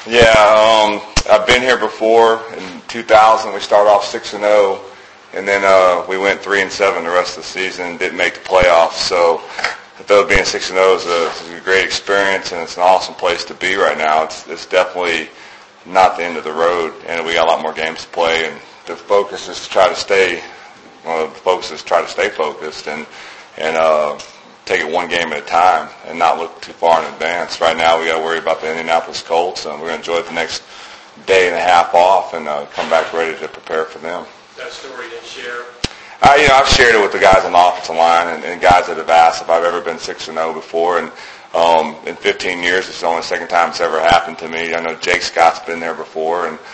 Yeah, I've been here before. In 2000, we started off 6-0, and then we went 3-7 the rest of the season and didn't make the playoffs. So, though being 6-0 is a great experience, and it's an awesome place to be right now. It's definitely not the end of the road, and we got a lot more games to play. And the focus is to try to stay. The focus is to try to stay focused and take it one game at a time and not look too far in advance. Right now, we got to worry about the Indianapolis Colts, and we're going to enjoy the next day and a half off and come back ready to prepare for them. That story to share. I've shared it with the guys on the offensive line and guys that have asked if I've ever been 6-0 before. And in 15 years, it's the only second time it's ever happened to me. I know Jake Scott's been there before, and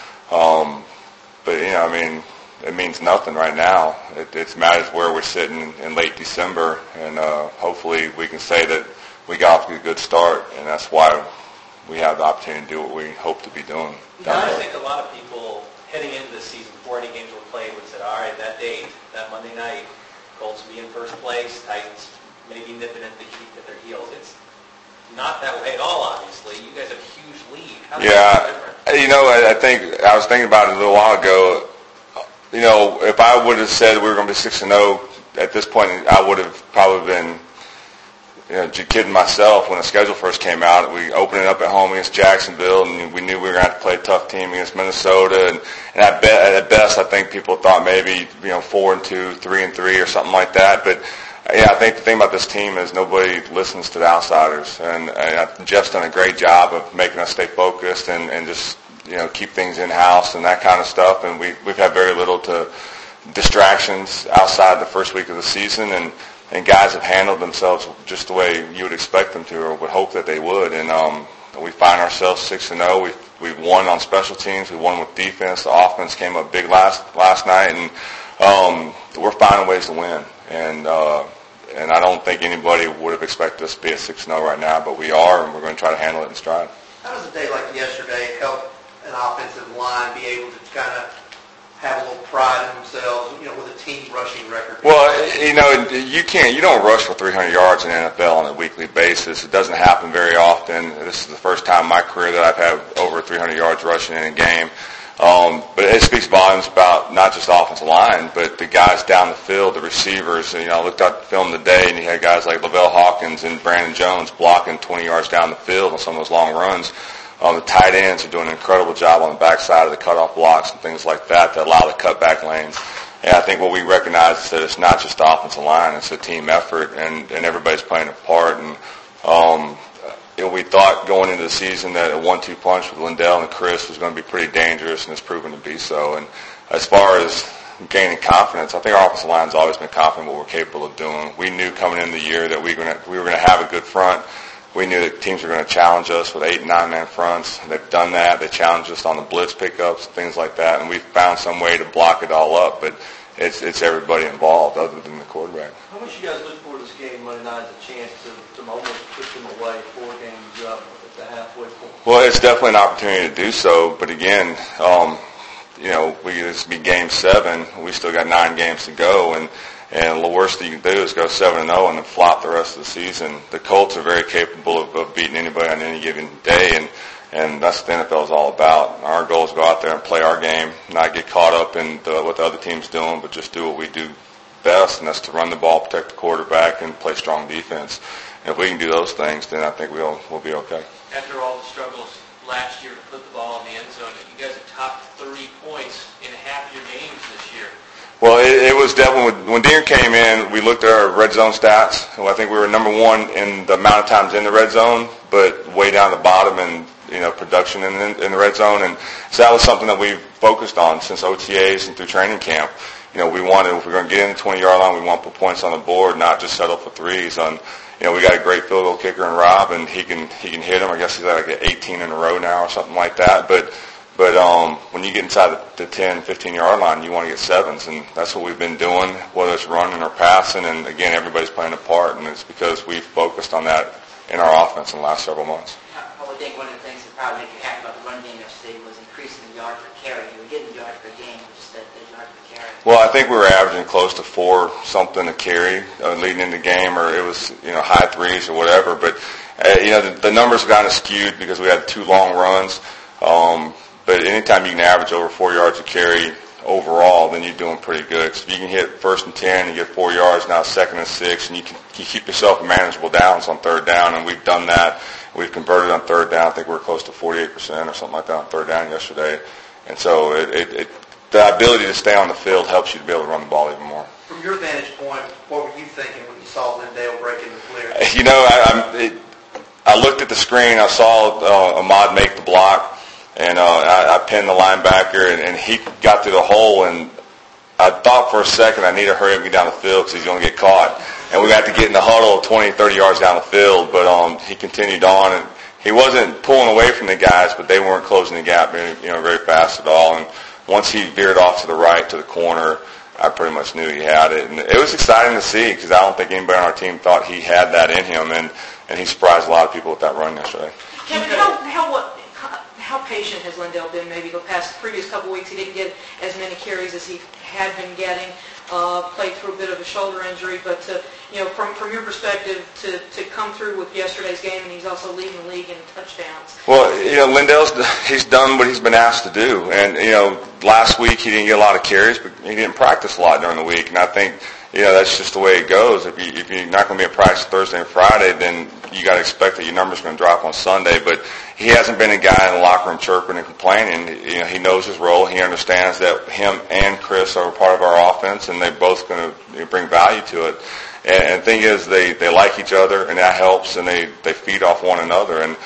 but it means nothing right now. It matters where we're sitting in late December, and hopefully we can say that we got off to a good start, and that's why we have the opportunity to do what we hope to be doing. I think a lot of people heading into the season, before any games were played, would have said, all right, that date, that Monday night, Colts will be in first place, Titans maybe nipping at their heels. It's not that way at all, obviously. You guys have a huge lead. How is that different? I was thinking about it a little while ago. If I would have said we were going to be 6-0 at this point, I would have probably been, kidding myself when the schedule first came out. We opened it up at home against Jacksonville, and we knew we were going to have to play a tough team against Minnesota. And at best, I think people thought maybe 4-2, 3-3, or something like that. But I think the thing about this team is nobody listens to the outsiders, and Jeff's done a great job of making us stay focused and just keep things in house and that kind of stuff. And we've had very little to distractions outside the first week of the season, and guys have handled themselves just the way you would expect them to, or would hope that they would. And we find ourselves 6-0. We've won on special teams. We won with defense. The offense came up big last night, and we're finding ways to win. And I don't think anybody would have expected us to be at 6-0 right now, but we are, and we're going to try to handle it in stride. How does a day like yesterday help an offensive line be able to kind of have a little pride in themselves, with a team rushing record? Well, you don't rush for 300 yards in the NFL on a weekly basis. It doesn't happen very often. This is the first time in my career that I've had over 300 yards rushing in a game. But it speaks volumes about not just the offensive line, but the guys down the field, the receivers. I looked at the film today, and you had guys like Lavelle Hawkins and Brandon Jones blocking 20 yards down the field on some of those long runs. The tight ends are doing an incredible job on the backside of the cutoff blocks and things like that allow the cutback lanes. And I think what we recognize is that it's not just the offensive line; it's a team effort, and everybody's playing a part. And we thought going into the season that a 1-2 punch with Lindell and Chris was going to be pretty dangerous, and it's proven to be so. And as far as gaining confidence, I think our offensive line's always been confident in what we're capable of doing. We knew coming into the year that we were going to have a good front. We knew that teams were going to challenge us with 8 and 9-man fronts. They've done that. They challenged us on the blitz pickups, things like that, and we've found some way to block it all up. But it's everybody involved other than the quarterback. How much you guys look for this game Monday night as a chance to almost push them away 4 games up at the halfway point? Well, it's definitely an opportunity to do so. But again, this will be Game 7. We still got 9 games to go, and the worst that you can do is go 7-0 and then flop the rest of the season. The Colts are very capable of beating anybody on any given day, and that's what the NFL is all about. Our goal is to go out there and play our game, not get caught up in what the other team's doing, but just do what we do best, and that's to run the ball, protect the quarterback, and play strong defense. And if we can do those things, then I think we'll be okay. After all the struggles last year to put the ball in the end zone, you guys have topped 30 points in half your games this year. Well, it was definitely, when Dean came in, we looked at our red zone stats. Well, I think we were number 1 in the amount of times in the red zone, but way down the bottom in production in the red zone. And so that was something that we've focused on since OTAs and through training camp. We wanted, if we're going to get in the 20-yard line, we want to put points on the board, not just settle for threes. We got a great field goal kicker in Rob, and he can hit them. I guess he's at like 18 in a row now or something like that. But when you get inside the 10, 15-yard line, you want to get 7s, and that's what we've been doing, whether it's running or passing. And, again, everybody's playing a part, and it's because we've focused on that in our offense in the last several months. I would think one of the things that probably made you happy about the run game yesterday was increasing the yards per carry. You were getting yards per game, just the yards per carry. Well, I think we were averaging close to 4-something a carry leading into the game, or it was high 3s or whatever. But the numbers have gotten skewed because we had 2 long runs. But anytime you can average over 4 yards a carry overall, then you're doing pretty good. So if you can hit 1st and 10 and get 4 yards, now 2nd and 6, and you keep yourself in manageable downs on 3rd down, and we've done that. We've converted on 3rd down. I think we're close to 48% or something like that on 3rd down yesterday. And so the ability to stay on the field helps you to be able to run the ball even more. From your vantage point, what were you thinking when you saw Lindale breaking the clear? You know, I looked at the screen. I saw Ahmad make the block, and I pinned the linebacker, and he got through the hole. And I thought for a second I need to hurry up and get down the field because he's going to get caught. And we got to get in the huddle 20, 30 yards down the field. But he continued on, and he wasn't pulling away from the guys, but they weren't closing the gap very fast at all. And once he veered off to the right to the corner, I pretty much knew he had it. And it was exciting to see because I don't think anybody on our team thought he had that in him. And he surprised a lot of people with that run yesterday. Kevin, how patient has Lindale been maybe the previous couple weeks? He didn't get as many carries as he had been getting, played through a bit of a shoulder injury, but from your perspective to come through with yesterday's game, and he's also leading the league in touchdowns. Well, Lindale's he's done what he's been asked to do, and last week he didn't get a lot of carries, but he didn't practice a lot during the week, and I think that's just the way it goes. If you're not going to be at practice Thursday and Friday, then you got to expect that your numbers are going to drop on Sunday. But he hasn't been a guy in the locker room chirping and complaining. He knows his role. He understands that him and Chris are part of our offense, and they're both going to bring value to it. And the thing is, they like each other, and that helps, and they feed off one another. And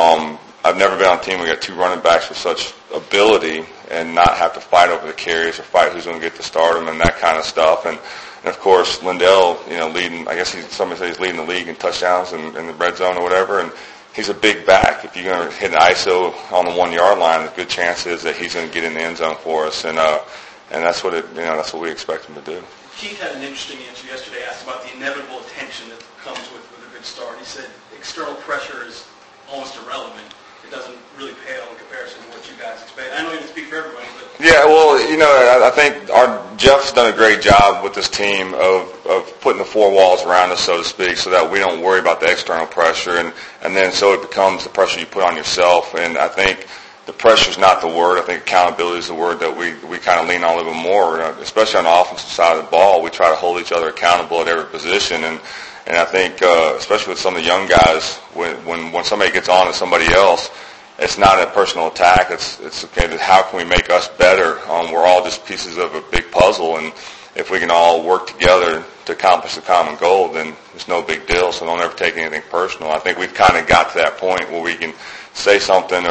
I've never been on a team where we got two running backs with such ability and not have to fight over the carries or fight who's going to get to start them and that kind of stuff. And of course, Lindale, leading, I guess somebody says he's leading the league in touchdowns in the red zone or whatever, and he's a big back. If you're going to hit an ISO on the 1 yard line, the good chance is that he's going to get in the end zone for us, and that's what that's what we expect him to do. Keith had an interesting answer yesterday, asked about the inevitable attention that comes with a good start. He said external pressure is almost irrelevant. It doesn't really pale in comparison to what you guys expect. I know you can speak for everybody, but... Yeah, well, I think Jeff's done a great job with this team of putting the four walls around us, so to speak, so that we don't worry about the external pressure, and then so it becomes the pressure you put on yourself. And I think the pressure's not the word. I think accountability is the word that we kind of lean on a little bit more, especially on the offensive side of the ball. We try to hold each other accountable at every position, and I think, especially with some of the young guys, when somebody gets on to somebody else, it's not a personal attack. It's okay. How can we make us better? We're all just pieces of a big puzzle, and if we can all work together to accomplish the common goal, then it's no big deal. So don't ever take anything personal. I think we've kind of got to that point where we can say something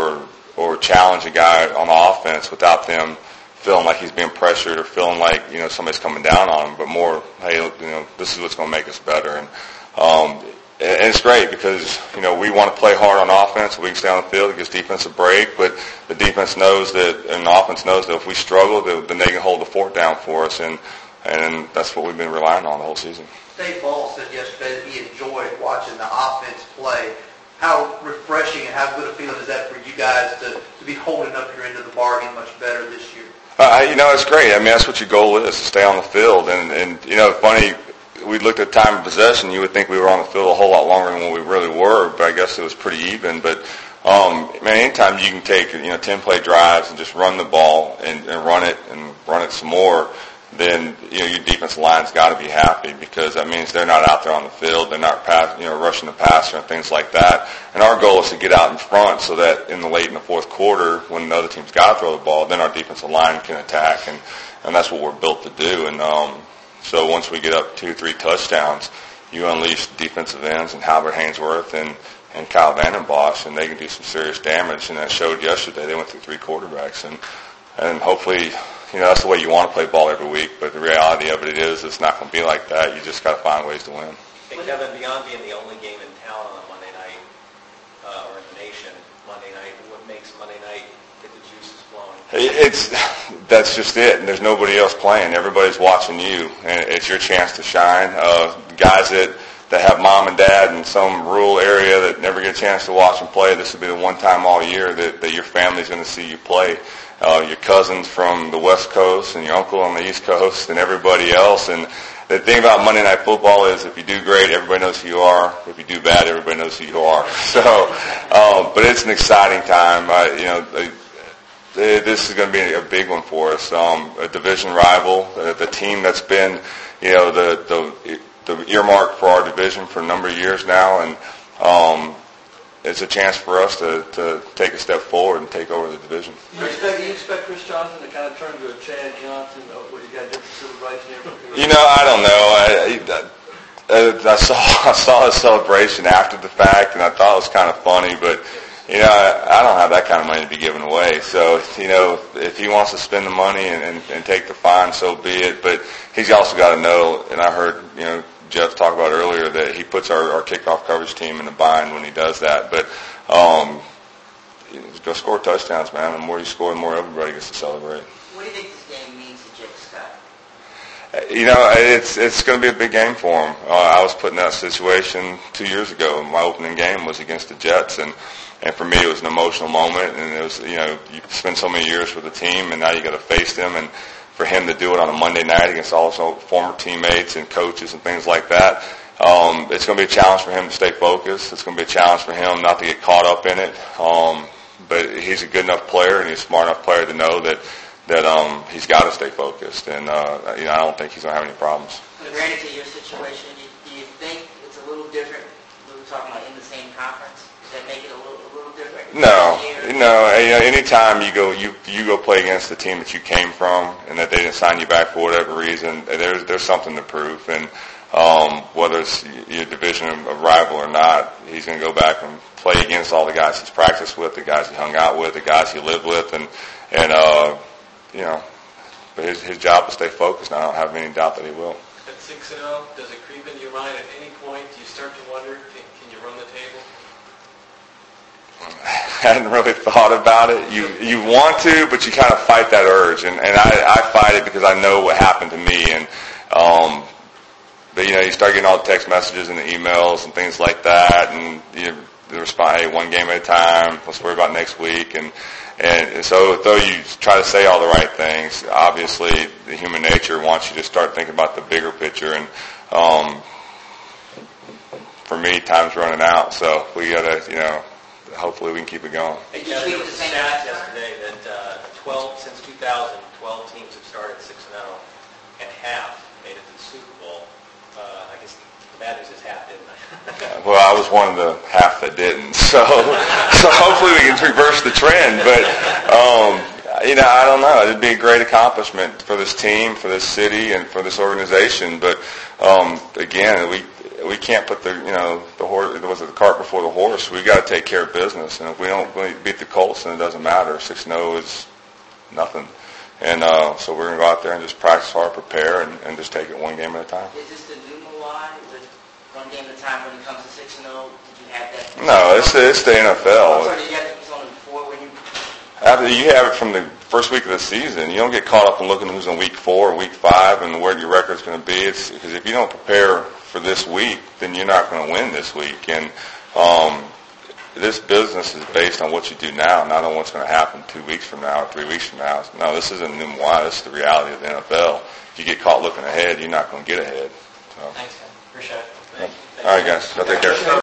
or challenge a guy on offense without them feeling like he's being pressured or feeling like somebody's coming down on him, but more, hey, this is what's going to make us better. And it's great because we want to play hard on offense. We can stay on the field. It gives defense a break, but the defense knows that, and the offense knows that if we struggle, then they can hold the fort down for us, and that's what we've been relying on the whole season. Dave Ball said yesterday that he enjoyed watching the offense play. How refreshing and how good a feeling is that for you guys to be holding up your end of the bargain much better this year? It's great. I mean, that's what your goal is, to stay on the field. And funny, we looked at time of possession. You would think we were on the field a whole lot longer than what we really were, but I guess it was pretty even. But, anytime you can take, 10-play drives and just run the ball and run it some more, then, your defensive line's got to be happy because that means they're not out there on the field. They're not rushing the passer and things like that. And our goal is to get out in front so that in the fourth quarter, when the other team's got to throw the ball, then our defensive line can attack. And that's what we're built to do. And so once we get up 2-3 touchdowns, you unleash defensive ends and Halbert Hainsworth and Kyle Vanden Bosch, and they can do some serious damage. And that showed yesterday. They went through 3 quarterbacks. And hopefully, that's the way you want to play ball every week, but the reality of it is it's not going to be like that. You just got to find ways to win. Hey, Kevin, beyond being the only game in town on a Monday night, or in the nation Monday night, what makes Monday night get the juices flowing? That's just it, and there's nobody else playing. Everybody's watching you, and it's your chance to shine. Guys that have mom and dad in some rural area that never get a chance to watch them play, this will be the one time all year that your family's going to see you play. Your cousins from the West Coast and your uncle on the East Coast and everybody else. And the thing about Monday Night Football is if you do great, everybody knows who you are. If you do bad, everybody knows who you are. So, but it's an exciting time. This is going to be a big one for us. A division rival, the team that's been, the earmark for our division for a number of years now, and it's a chance for us to take a step forward and take over the division. You expect Chris Johnson to kind of turn to a Chad Johnson, where you got different civil rights and everything? I don't know. I saw his celebration after the fact, and I thought it was kind of funny, but I don't have that kind of money to be giving away. So, if he wants to spend the money and take the fine, so be it. But he's also got to know, and I heard, Jeff talk about earlier, that he puts our kickoff coverage team in a bind when he does that. But go score touchdowns, man. The more you score, the more everybody gets to celebrate. What do you think this game means to Jake Scott? It's going to be a big game for him. I was put in that situation 2 years ago. My opening game was against the Jets, and for me it was an emotional moment. And it was, you spend so many years with the team, and now you got to face them. And for him to do it on a Monday night against all his former teammates and coaches and things like that, it's going to be a challenge for him to stay focused. It's going to be a challenge for him not to get caught up in it. But he's a good enough player, and he's a smart enough player to know that he's got to stay focused. And I don't think he's going to have any problems. Granted, to your situation, do you think it's a little different? We were talking about in the same conference. Does that make it a little different? No. Anytime you go play against the team that you came from, and that they didn't sign you back for whatever reason, there's something to prove. And whether it's your division of rival or not, he's going to go back and play against all the guys he's practiced with, the guys he hung out with, the guys he lived with, and but his job is to stay focused, and I don't have any doubt that he will. At 6-0, does it creep into your mind at any point? Do you start to wonder, can you run the table? I hadn't really thought about it. You want to, but you kind of fight that urge, and I fight it because I know what happened to me. And but you start getting all the text messages and the emails and things like that, and you respond, hey, one game at a time. Let's worry about next week. And so though you try to say all the right things, obviously the human nature wants you to start thinking about the bigger picture. And for me, time's running out, so we gotta, hopefully we can keep it going. Hey, Jeff, there was a stat yesterday that 12 teams have started 6-0, and half made it to the Super Bowl. I guess the bad news is half didn't. Well, I was one of the half that didn't, so hopefully we can reverse the trend. But I don't know. It'd be a great accomplishment for this team, for this city, and for this organization. But again, we can't put the cart before the horse. We've got to take care of business, and if we don't beat the Colts, then it doesn't matter. 6-0 is nothing, and so we're going to go out there and just practice hard, prepare, and just take it one game at a time. Is this the new Milan? With one game at a time when it comes to 6-0? Did you have that? No, it's the NFL. So did you have it only before when you? You have it from the first week of the season. You don't get caught up in looking who's in week 4 or week 5 and where your record's going to be. It's because if you don't prepare for this week, then you're not going to win this week. And this business is based on what you do now, not on what's going to happen 2 weeks from now or 3 weeks from now. No, this isn't new wine. This is the reality of the NFL. If you get caught looking ahead, you're not going to get ahead. So. Thanks, man. Appreciate it. All right, guys. Y'all take care.